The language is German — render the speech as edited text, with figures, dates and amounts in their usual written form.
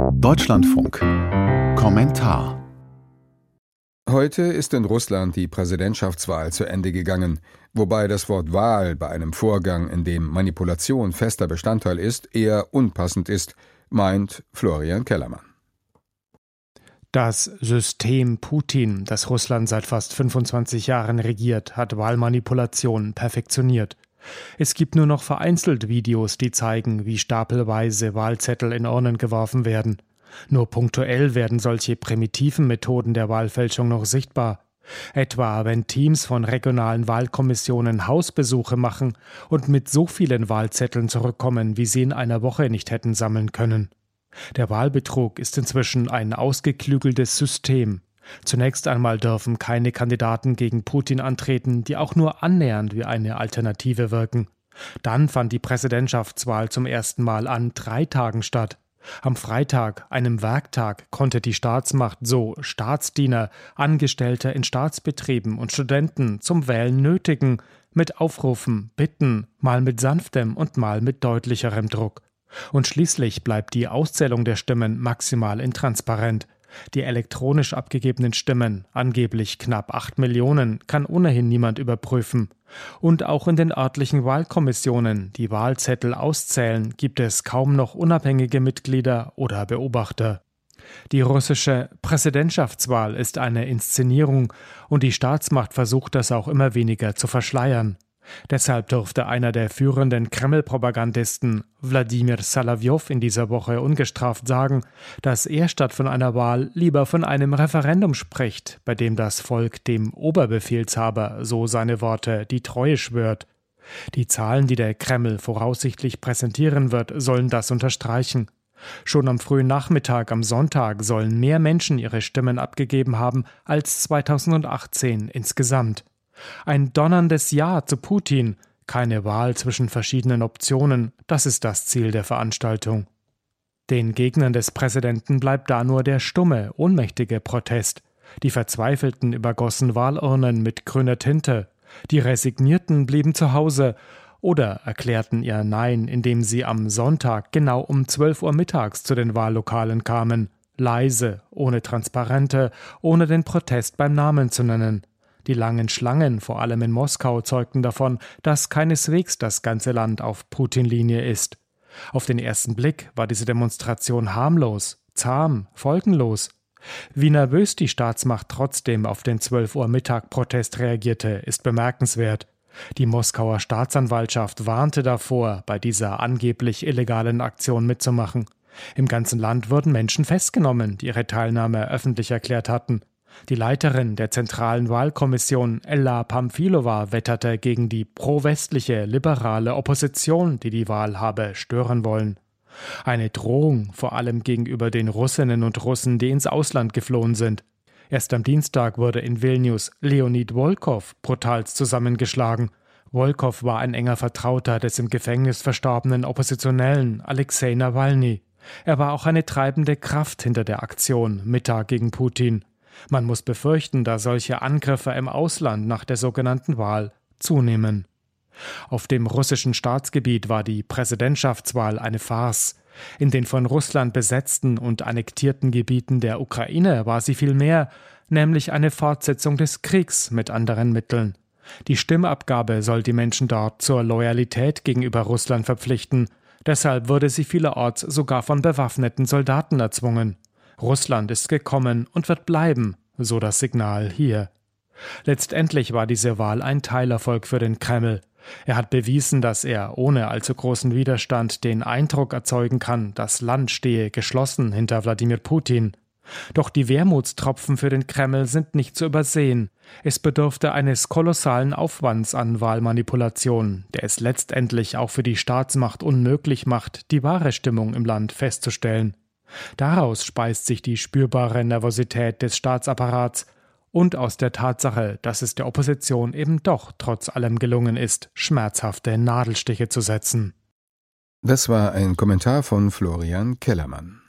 Deutschlandfunk. Kommentar. Heute ist in Russland die Präsidentschaftswahl zu Ende gegangen, wobei das Wort Wahl bei einem Vorgang, in dem Manipulation fester Bestandteil ist, eher unpassend ist, meint Florian Kellermann. Das System Putin, das Russland seit fast 25 Jahren regiert, hat Wahlmanipulationen perfektioniert. Es gibt nur noch vereinzelt Videos, die zeigen, wie stapelweise Wahlzettel in Urnen geworfen werden. Nur punktuell werden solche primitiven Methoden der Wahlfälschung noch sichtbar. Etwa wenn Teams von regionalen Wahlkommissionen Hausbesuche machen und mit so vielen Wahlzetteln zurückkommen, wie sie in einer Woche nicht hätten sammeln können. Der Wahlbetrug ist inzwischen ein ausgeklügeltes System. Zunächst einmal dürfen keine Kandidaten gegen Putin antreten, die auch nur annähernd wie eine Alternative wirken. Dann fand die Präsidentschaftswahl zum ersten Mal an 3 Tagen statt. Am Freitag, einem Werktag, konnte die Staatsmacht so Staatsdiener, Angestellte in Staatsbetrieben und Studenten zum Wählen nötigen, mit Aufrufen, Bitten, mal mit sanftem und mal mit deutlicherem Druck. Und schließlich bleibt die Auszählung der Stimmen maximal intransparent. Die elektronisch abgegebenen Stimmen, angeblich knapp 8 Millionen, kann ohnehin niemand überprüfen. Und auch in den örtlichen Wahlkommissionen, die Wahlzettel auszählen, gibt es kaum noch unabhängige Mitglieder oder Beobachter. Die russische Präsidentschaftswahl ist eine Inszenierung und die Staatsmacht versucht das auch immer weniger zu verschleiern. Deshalb durfte einer der führenden Kreml-Propagandisten, Wladimir Solowjow, in dieser Woche ungestraft sagen, dass er statt von einer Wahl lieber von einem Referendum spricht, bei dem das Volk dem Oberbefehlshaber, so seine Worte, die Treue schwört. Die Zahlen, die der Kreml voraussichtlich präsentieren wird, sollen das unterstreichen. Schon am frühen Nachmittag am Sonntag sollen mehr Menschen ihre Stimmen abgegeben haben als 2018 insgesamt. Ein donnerndes Ja zu Putin, keine Wahl zwischen verschiedenen Optionen, das ist das Ziel der Veranstaltung. Den Gegnern des Präsidenten bleibt da nur der stumme, ohnmächtige Protest. Die Verzweifelten übergossen Wahlurnen mit grüner Tinte. Die Resignierten blieben zu Hause oder erklärten ihr Nein, indem sie am Sonntag genau um 12 Uhr mittags zu den Wahllokalen kamen. Leise, ohne Transparente, ohne den Protest beim Namen zu nennen. Die langen Schlangen, vor allem in Moskau, zeugten davon, dass keineswegs das ganze Land auf Putin-Linie ist. Auf den ersten Blick war diese Demonstration harmlos, zahm, folgenlos. Wie nervös die Staatsmacht trotzdem auf den 12 Uhr Mittag-Protest reagierte, ist bemerkenswert. Die Moskauer Staatsanwaltschaft warnte davor, bei dieser angeblich illegalen Aktion mitzumachen. Im ganzen Land wurden Menschen festgenommen, die ihre Teilnahme öffentlich erklärt hatten. Die Leiterin der zentralen Wahlkommission, Ella Pamfilova, wetterte gegen die pro-westliche, liberale Opposition, die die Wahl habe stören wollen. Eine Drohung, vor allem gegenüber den Russinnen und Russen, die ins Ausland geflohen sind. Erst am Dienstag wurde in Vilnius Leonid Volkov brutalst zusammengeschlagen. Volkov war ein enger Vertrauter des im Gefängnis verstorbenen Oppositionellen Alexei Nawalny. Er war auch eine treibende Kraft hinter der Aktion Mittag gegen Putin. Man muss befürchten, dass solche Angriffe im Ausland nach der sogenannten Wahl zunehmen. Auf dem russischen Staatsgebiet war die Präsidentschaftswahl eine Farce. In den von Russland besetzten und annektierten Gebieten der Ukraine war sie viel mehr, nämlich eine Fortsetzung des Kriegs mit anderen Mitteln. Die Stimmabgabe soll die Menschen dort zur Loyalität gegenüber Russland verpflichten. Deshalb wurde sie vielerorts sogar von bewaffneten Soldaten erzwungen. Russland ist gekommen und wird bleiben, so das Signal hier. Letztendlich war diese Wahl ein Teilerfolg für den Kreml. Er hat bewiesen, dass er ohne allzu großen Widerstand den Eindruck erzeugen kann, das Land stehe geschlossen hinter Wladimir Putin. Doch die Wermutstropfen für den Kreml sind nicht zu übersehen. Es bedurfte eines kolossalen Aufwands an Wahlmanipulation, der es letztendlich auch für die Staatsmacht unmöglich macht, die wahre Stimmung im Land festzustellen. Daraus speist sich die spürbare Nervosität des Staatsapparats und aus der Tatsache, dass es der Opposition eben doch trotz allem gelungen ist, schmerzhafte Nadelstiche zu setzen. Das war ein Kommentar von Florian Kellermann.